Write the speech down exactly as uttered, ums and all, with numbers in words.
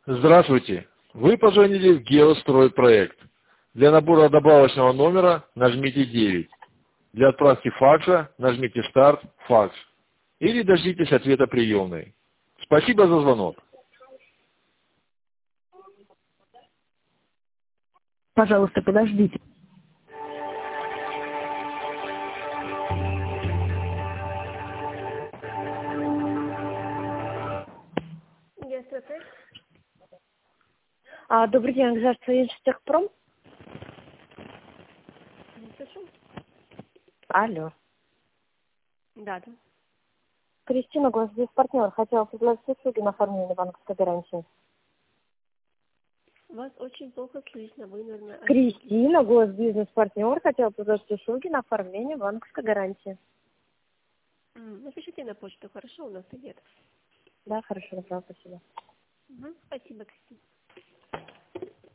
Здравствуйте. Вы позвонили в Геостройпроект. Для набора добавочного номера нажмите девять. Для отправки факса нажмите «Старт», «Факс». Или дождитесь ответа приемной. Спасибо за звонок. Пожалуйста, подождите. Геостройпроект. А, добрый день, государство Инжтехпром. Не слышу? Алло. Да, да. Кристина, госбизнес-партнер. Хотела предложить услуги на оформление банковской гарантии. Вас очень плохо слышно. Вы, наверное, Кристина, госбизнес-партнер. Хотела предложить услуги на оформление банковской гарантии. М, Напишите на почту, хорошо, у нас идет. Да, хорошо, добро, спасибо. Угу. Спасибо, Кристина.